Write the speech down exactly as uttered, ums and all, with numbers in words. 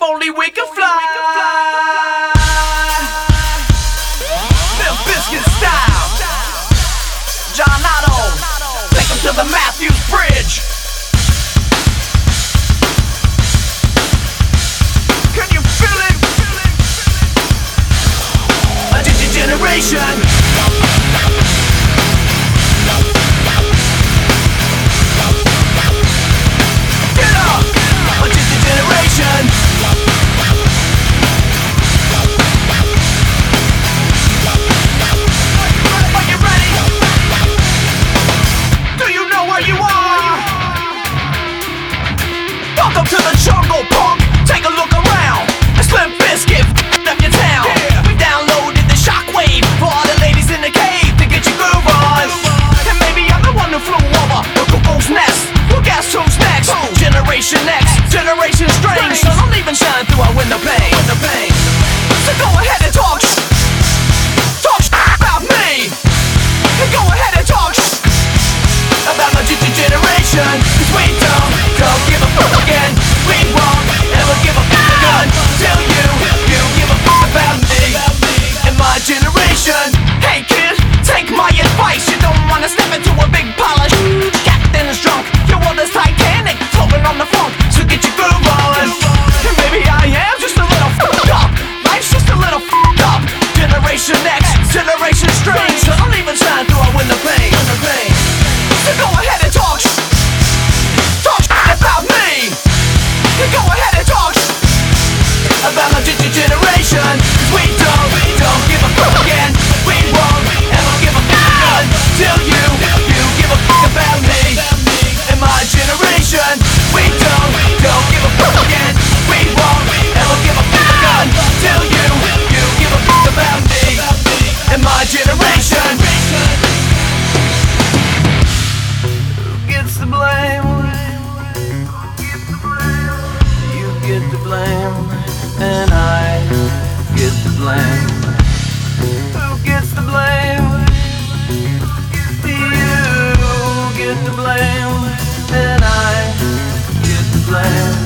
only we can fly. Limp Bizkit style. John Otto, take him to the Matthews Bridge. Can you feel it? A G-Generation. Get up! A G-Generation. Are you ready? Do you know where you are? Welcome to the jungle, punk. Take a look around. It's Limp Bizkit f***ing up your town. Yeah. We downloaded the shockwave for all the ladies in the cave to get your groove on. And maybe I'm the one who flew over the cuckoo's nest. Well, guess who's next? Who? Generation X, Generation Strange. So don't even shine through our window pane. So go ahead and talk sh- Talk sh- about me. And go ahead and talk sh- about my G-Generation. Cause we don't, don't give a fuck again. We won't ever give a fuck again till you, you give a fuck about me and my generation. Hey kid, take my advice. You don't wanna step into a big pile of sh- Captain is drunk, your world is Titanic, floating on the funk, so get your groove on. And maybe I am just a little fucked up. Life's just a little fucked up. Generation X, Generation Strange. So don't even shine through our window pane. So go ahead and talk sh- Talk sh- about me. And go ahead and talk sh- about my G-Generation. Cause we don't, we don't give a fuck again. We won't ever give a fuck again till you, you give a fuck about me and my generation. We don't, don't give a fuck again. We won't ever give a fuck again till you, you give a fuck about me and my generation. Who gets the blame? You get the blame, and I get the blame. Who gets the blame? You get the blame, and I get the blame.